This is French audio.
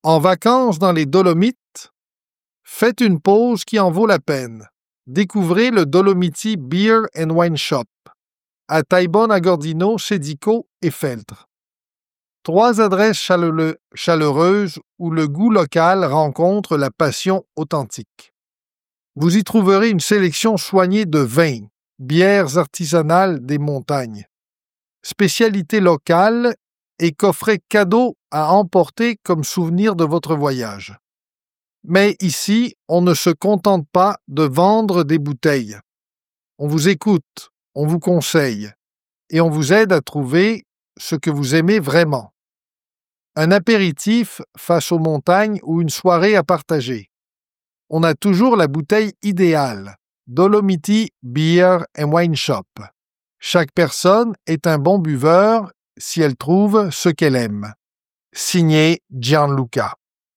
En vacances dans les Dolomites? Faites une pause qui en vaut la peine. Découvrez le Dolomiti Beer and Wine Shop à Taillebourne-Agordino, Sédico et Feltre. 3 adresses chaleureuses où le goût local rencontre la passion authentique. Vous y trouverez une sélection soignée de vins, bières artisanales des montagnes, spécialités locales et coffrets cadeaux à emporter comme souvenir de votre voyage. Mais ici, on ne se contente pas de vendre des bouteilles. On vous écoute, on vous conseille et on vous aide à trouver ce que vous aimez vraiment. Un apéritif face aux montagnes ou une soirée à partager. On a toujours la bouteille idéale, Dolomiti Beer and Wine Shop. Chaque personne est un bon buveur si elle trouve ce qu'elle aime. Signé Gianluca.